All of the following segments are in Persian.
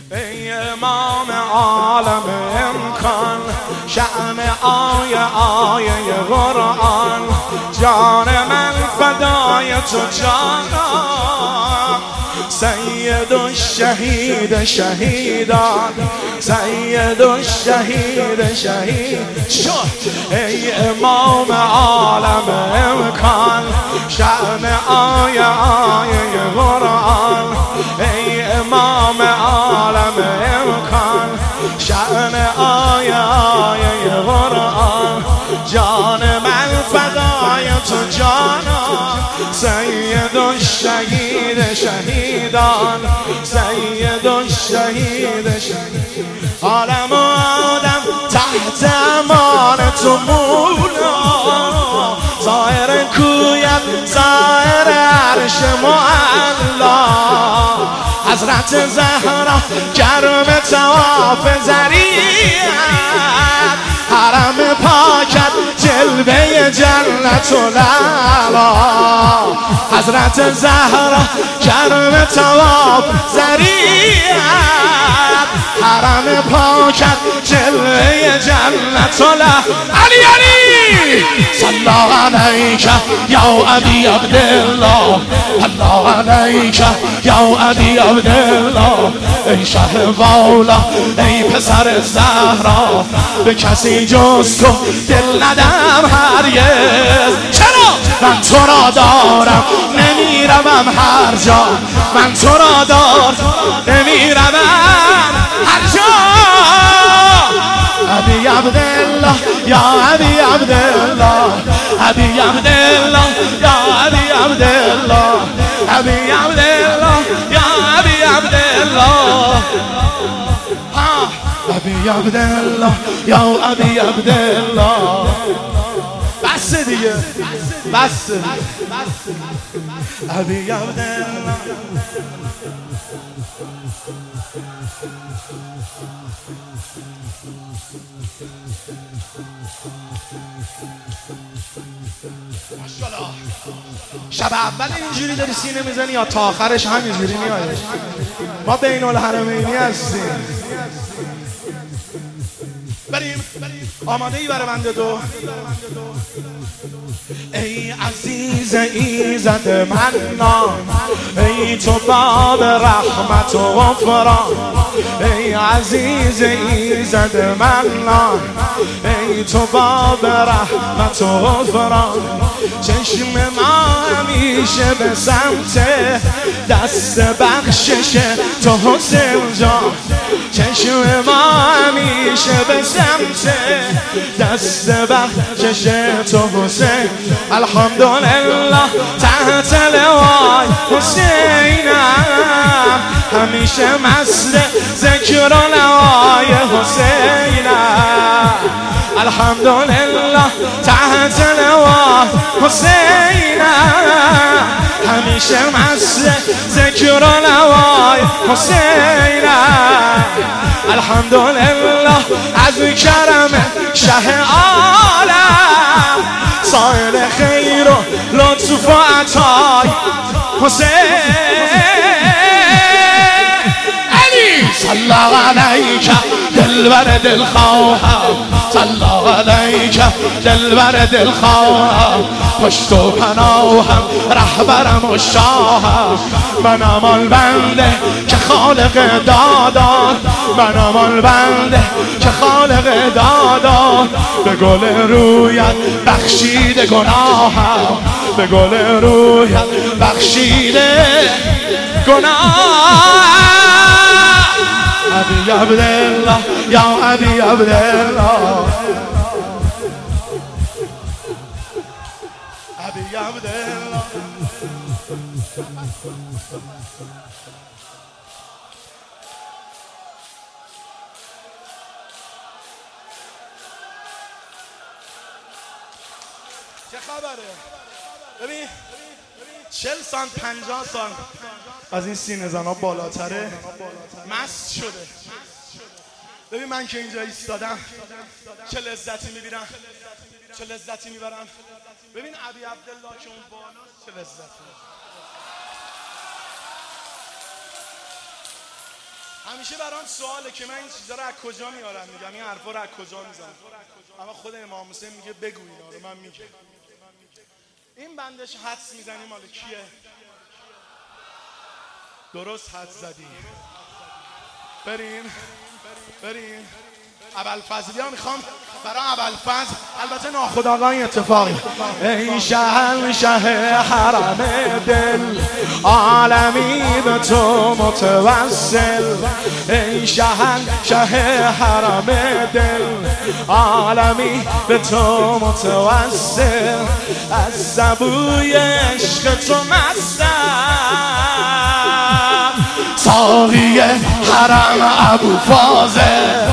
ای امام عالم امکان، شأن آیه قرآن، جان من فدای تو جانم، سید الشهید شهیدان، سید الشهید شهید شد. ای امام عالم امکان، شأن آیه قرآن، ای امام عالم امکان، شأن آیه قرآن، جان من فدای تو جانم، سید الشهید شهیدان، سید الشهید شهید. عالم و آدم تحت امان تو مولا، ظاهر کویت ظاهر عرش معلا، حضرت زهرا گرم طواف زریعت، حرم پاکت جلوه جنت العلا، حضرت زهرا گرم طواف زریعت، حرم پاکت جلوه جنت العلا. علی علی صلی علیک یا ابی عبدالله، الله علیک یا ابی عبدالله. ای شه والا ای پسر زهرا، به کسی جز تو دل ندم هرگز. چرا؟ من تو را دارم نمیروم هر جا، من تو را دارم نمیروم هر جا. ابی عبدالله یا ابی عبدالله، ابی عبدالله یا ابی عبدالله، ابی عبدالله یا ابی عبدالله، ابی عبدالله یا ابی عبدالله. بس دیگه بس. ابی عبدالله شب اول اینجوری داری سینه میزنی یا تا آخرش همینجوری میاد؟ ما بین الحرمینی هستیم. بریم آماده ای برای بنده دو. ای عزیز ایزد منان، ای تو باب رحمت و غفران، ای عزیز ایزد منان، ای تو باب رحمت و غفران. چشم ما همیشه به سمت دست بخشش تو حسین جان، چشم ما همیشه به سمت دست بخشش تو حسین. الحمدلله تحت لوای حسینم، همیشه مست ذکر و نوای حسینم. الحمدلله تحت لوای حسینم، همیشه مست ذکر و نوای حسینم. الحمدلله از کرم شه عالم، سائل خیر و لطف و عطای حسین. علی صلی علیک دلبر دلخواهم، صلی علیک دلبر دلخواهم، پشت و پناهم رهبرم و شاهم. منم آن بنده که خالق دادان، منم آن بنده که خالق دادان. به گل رویت بخشیده گناهم، به گل رویت بخشیده گناهم. ابی عبدالله یا ابی عبدالله، ابی عبدالله. چه خبره؟ ببین 40 سال 50 سال از این سینه زنا بالاتره، مست شده. ببین من که اینجا ایستادم چه لذتی میبینم، چه لذتی میبرم. ببین ابی عبدالله که اون بالا چه لذتی. همیشه برام سواله که من این چیزا رو از کجا میارم، میگم این حرفا رو از کجا میزنم، اما خود امام حسین میگه بگو اینا رو، من میگم. این بندش حدس میزنی مال کیه؟ درست حدس زدی. بریم ابوالفضلی ها میخوام برای ابوالفضل، البته ناخودآگاه این اتفاقی. ای شهنشه حرم دل، عالمی به تو متوسل. ای شهنشه حرم دل، عالمی به تو متوسل. از سبوی عشق تو مستم، ساقی حرم ابوالفضل.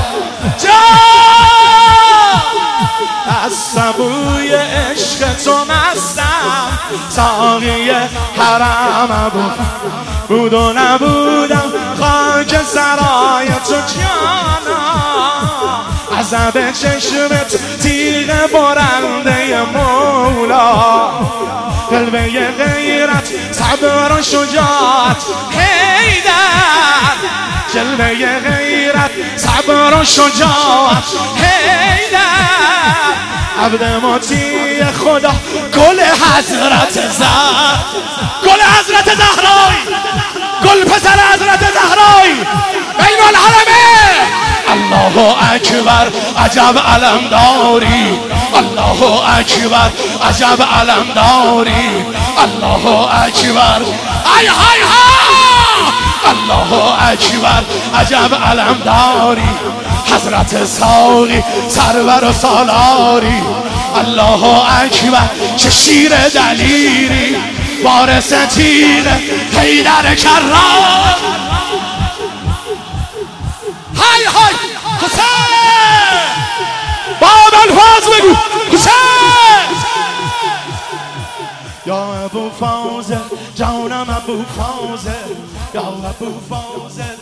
از سبوی عشق تو مستم، ساقی حرم ابوالفضل. بود و نبودم خاک سرای تو جانم، عذب چشمت تیغ برنده مولا. قلبه غیرت صبر و شجاعت حیدر، جلوه غیرت صبر و شجاعت حیدر. عبد مطیع خدا گل حضرت زهرا، گل حضرت زهرای، گل پسر حضرت زهرای بین الحرمین. الله اکبر عجب علم داری، الله اکبر عجب علم داری، الله اکبر ای های ها، الله اکبر عجب علم داری. حضرت ساقی سرور و سالاری، الله اکبر چه شیر دلیری، وارث تیغ حیدر کرار. های های حسین، با ابوالفضل بگو حسین. یا ابوالفضل جانم ابوالفضل، یا ابوالفضل.